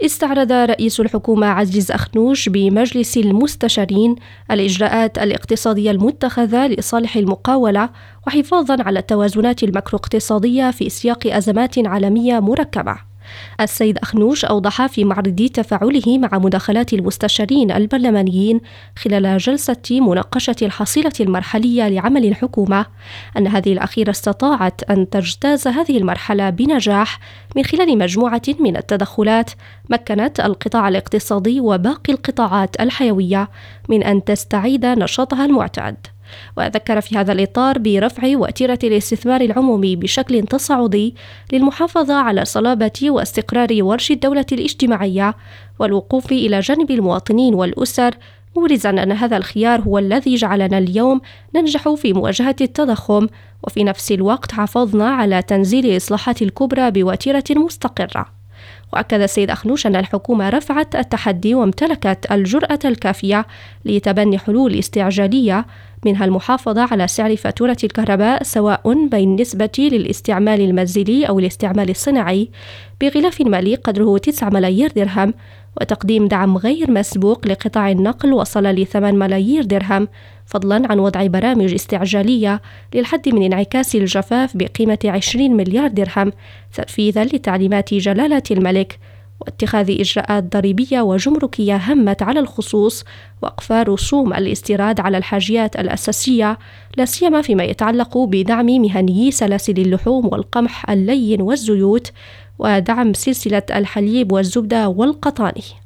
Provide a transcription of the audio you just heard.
استعرض رئيس الحكومة عزيز أخنوش بمجلس المستشارين الإجراءات الاقتصادية المتخذة لصالح المقاولة وحفاظاً على التوازنات الماكرو-اقتصادية في سياق أزمات عالمية مركبة. السيد أخنوش أوضح في معرض تفاعله مع مداخلات المستشارين البرلمانيين خلال جلسة مناقشة الحصيلة المرحلية لعمل الحكومة أن هذه الأخيرة استطاعت أن تجتاز هذه المرحلة بنجاح من خلال مجموعة من التدخلات مكنت القطاع الاقتصادي وباقي القطاعات الحيوية من أن تستعيد نشاطها المعتاد. وذكر في هذا الإطار برفع وتيرة الاستثمار العمومي بشكل تصاعدي للمحافظة على صلابة واستقرار ورش الدولة الاجتماعية والوقوف إلى جانب المواطنين والأسر، مبرزاً أن هذا الخيار هو الذي جعلنا اليوم ننجح في مواجهة التضخم، وفي نفس الوقت حافظنا على تنزيل الإصلاحات الكبرى بوتيرة مستقرة. وأكد السيد أخنوش أن الحكومة رفعت التحدي وامتلكت الجرأة الكافية لتبني حلول استعجالية، منها المحافظة على سعر فاتورة الكهرباء سواء بالنسبة للاستعمال المنزلي أو الاستعمال الصناعي بغلاف مالي قدره 9 ملايير درهم، وتقديم دعم غير مسبوق لقطاع النقل وصل ل 8 ملايير درهم، فضلا عن وضع برامج استعجالية للحد من انعكاس الجفاف بقيمة 20 مليار درهم تنفيذا لتعليمات جلالة الملك، واتخاذ إجراءات ضريبية وجمركية همت على الخصوص وقف رسوم الاستيراد على الحاجيات الأساسية، لا سيما فيما يتعلق بدعم مهنيي سلاسل اللحوم والقمح اللين والزيوت، ودعم سلسلة الحليب والزبدة والقطاني.